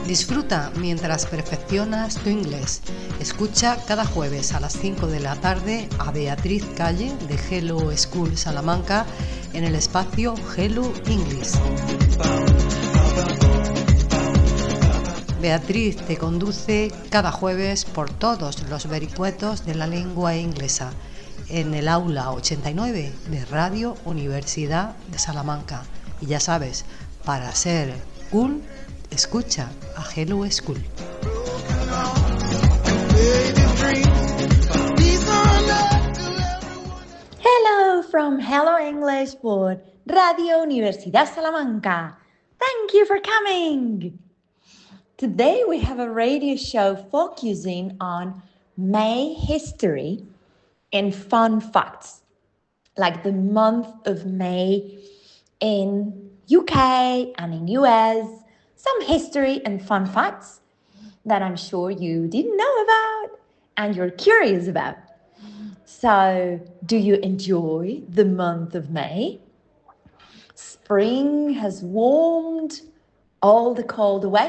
Disfruta mientras perfeccionas tu inglés. Escucha cada jueves a las 5 de la tarde a Beatriz Calle de Hello School Salamanca en el espacio Hello English. Beatriz te conduce cada jueves por todos los vericuetos de la lengua inglesa en el aula 89 de Radio Universidad de Salamanca. Y ya sabes, para ser cool, escucha a Hello School. Hello from Hello English por Radio Universidad Salamanca. Thank you for coming. Today we have a radio show focusing on May history and fun facts, like the month of May in UK and in US, some history and fun facts that I'm sure you didn't know about and you're curious about. So, do you enjoy the month of May? Spring has warmed all the cold away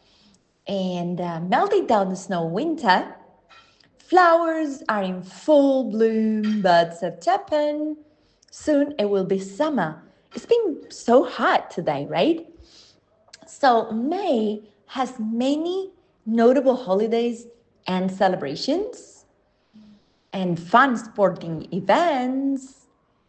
and melted down the snow winter. Flowers are in full bloom, buds have opened. Soon it will be summer. It's been so hot today, right? So May has many notable holidays and celebrations and fun sporting events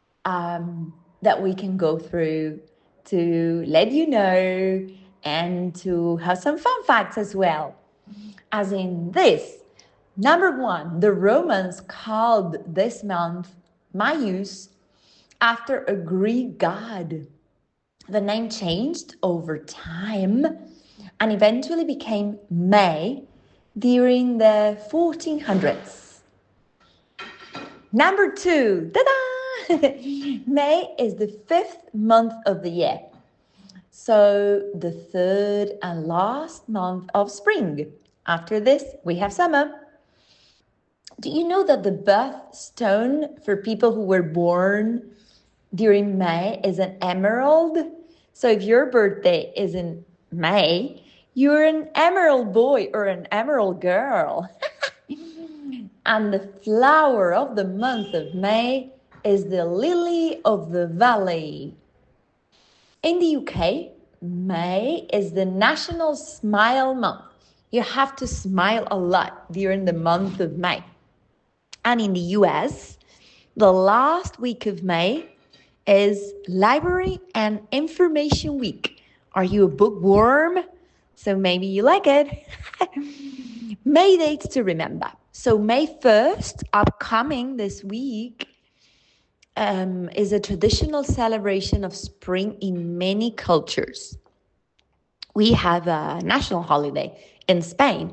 that we can go through to let you know and to have some fun facts as well. As in this, number one, the Romans called this month Maius after a Greek god. The name changed over time and eventually became May during the 1400s. Number two, ta-da! May is the 5th month of the year. So the 3rd and last month of spring. After this, we have summer. Do you know that the birthstone for people who were born during May is an emerald? So if your birthday is in May, you're an emerald boy or an emerald girl. And the flower of the month of May is the lily of the valley. In the UK, May is the National Smile Month. You have to smile a lot during the month of May. And in the US, the last week of May is Library and Information Week. Are you a bookworm? So maybe you like it. May dates to remember. So May 1st, upcoming this week, is a traditional celebration of spring in many cultures. We have a national holiday in Spain.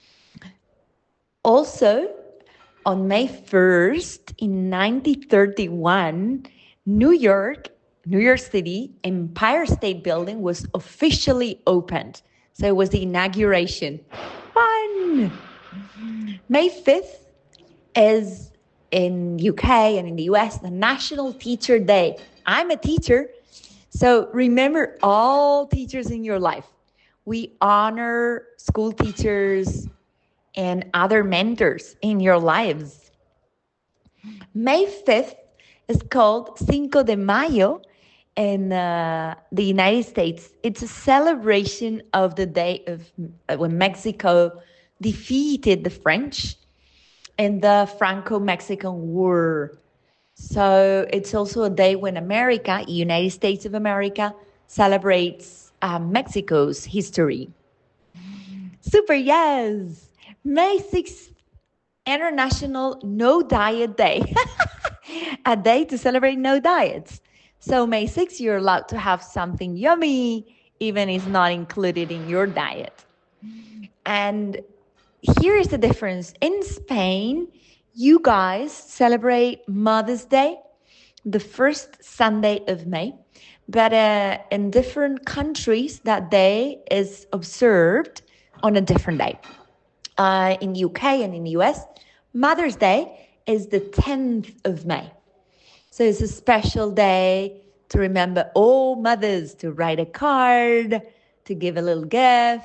Also, on May 1st, in 1931, New York City Empire State Building was officially opened. So it was the inauguration. Fun! May 5th is in UK and in the US, the National Teacher Day. I'm a teacher, so remember all teachers in your life. We honor school teachers and other mentors in your lives. May 5th is called Cinco de Mayo in the United States. It's a celebration of the day of when Mexico defeated the French in the Franco-Mexican War. So it's also a day when America, United States of America, celebrates Mexico's history. Super, yes! May 6th, International No Diet Day. A day to celebrate no diets. So May 6th, you're allowed to have something yummy, even if it's not included in your diet. And here is the difference. In Spain, you guys celebrate Mother's Day, the first Sunday of May. But in different countries, that day is observed on a different day. In the UK and in the US, Mother's Day is the 10th of May. So it's a special day to remember all mothers, to write a card, to give a little gift,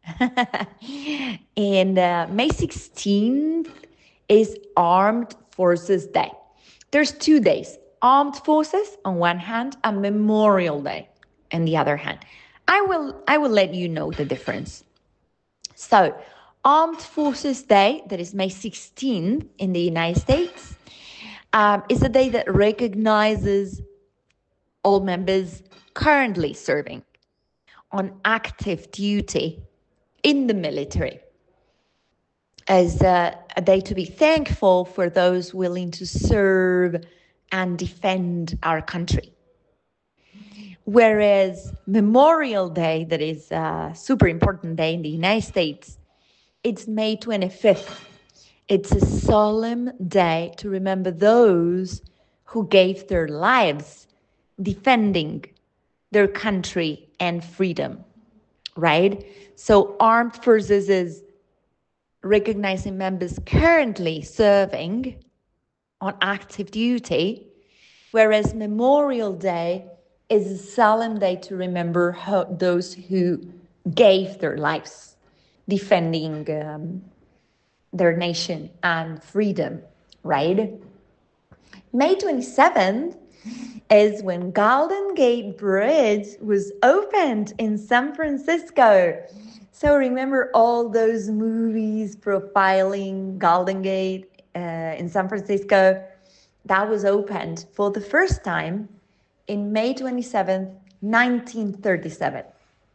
And May 16th is Armed Forces Day. There's 2 days, Armed Forces on one hand and Memorial Day on the other hand. I will let you know the difference. So, Armed Forces Day, that is May 16th in the United States, is a day that recognizes all members currently serving on active duty in the military, as a day to be thankful for those willing to serve and defend our country. Whereas Memorial Day, that is a super important day in the United States, it's May 25th. It's a solemn day to remember those who gave their lives defending their country and freedom, right? So Armed Forces is recognizing members currently serving on active duty, whereas Memorial Day is a solemn day to remember those who gave their lives defending their nation and freedom, right? May 27th is when Golden Gate Bridge was opened in San Francisco. So remember all those movies profiling Golden Gate in San Francisco? That was opened for the first time in May 27th, 1937.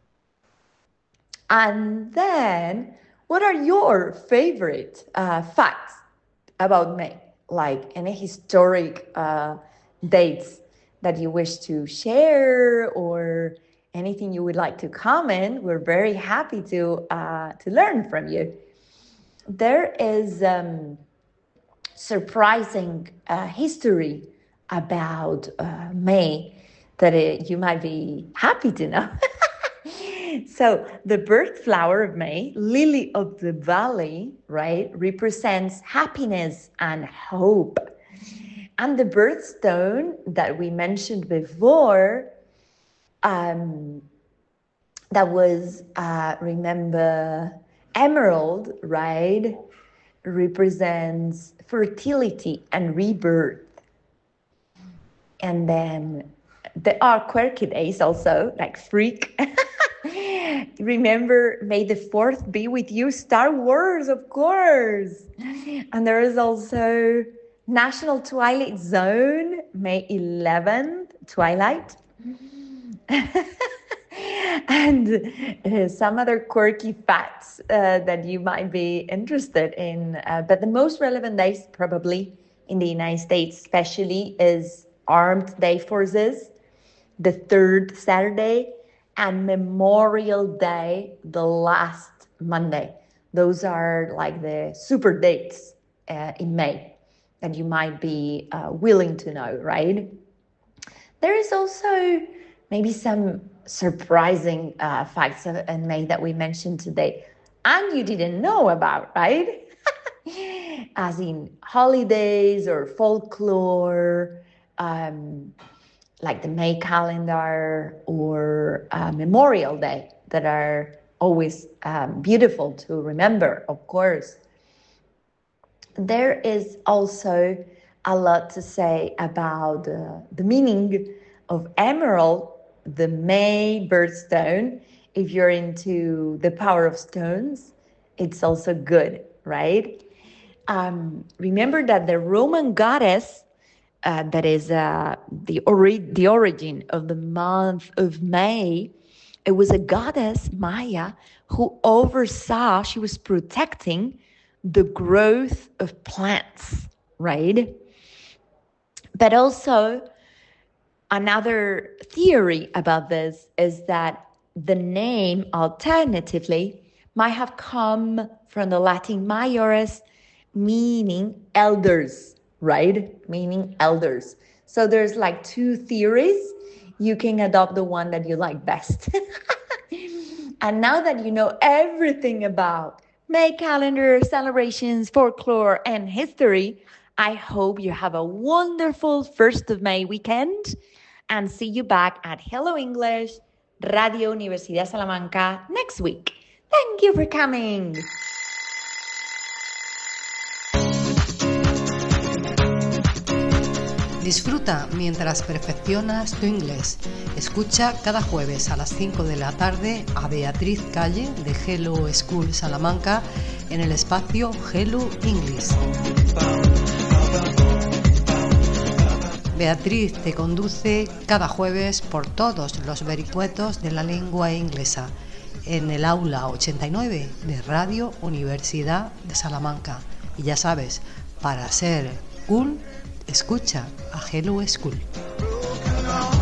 And then, what are your favorite facts about May? Like any historic dates that you wish to share or anything you would like to comment? We're very happy to learn from you. There is surprising history about May that you might be happy to know. So the bird flower of May, lily of the valley, right, represents happiness and hope. And the birthstone that we mentioned before, that was, remember, emerald, right, represents fertility and rebirth. And then there are quirky days also, like freak. Remember, May the 4th be with you, Star Wars, of course. And there is also National Twilight Zone, May 11th, Twilight. And some other quirky facts that you might be interested in. But the most relevant days probably in the United States especially is Armed Day Forces, the third Saturday, and Memorial Day, the last Monday. Those are like the super dates in May that you might be willing to know, right? There is also maybe some surprising facts in May that we mentioned today and you didn't know about, right? As in holidays or folklore, like the May calendar or Memorial Day that are always beautiful to remember, of course. There is also a lot to say about the meaning of emerald, the May birthstone. If you're into the power of stones, it's also good, right? Remember that the Roman goddess that is the origin of the month of May. It was a goddess, Maya, who oversaw, she was protecting the growth of plants, right? But also, another theory about this is that the name, alternatively, might have come from the Latin majores, meaning elders, right? Meaning elders. So there's like two theories. You can adopt the one that you like best. And now that you know everything about May calendar, celebrations, folklore, and history, I hope you have a wonderful 1st of May weekend and see you back at Hello English, Radio Universidad Salamanca next week. Thank you for coming. Disfruta mientras perfeccionas tu inglés. Escucha cada jueves a las 5 de la tarde a Beatriz Calle de Hello School Salamanca en el espacio Hello English. Beatriz te conduce cada jueves por todos los vericuetos de la lengua inglesa en el aula 89 de Radio Universidad de Salamanca. Y ya sabes, para ser cool, escucha a Hello School.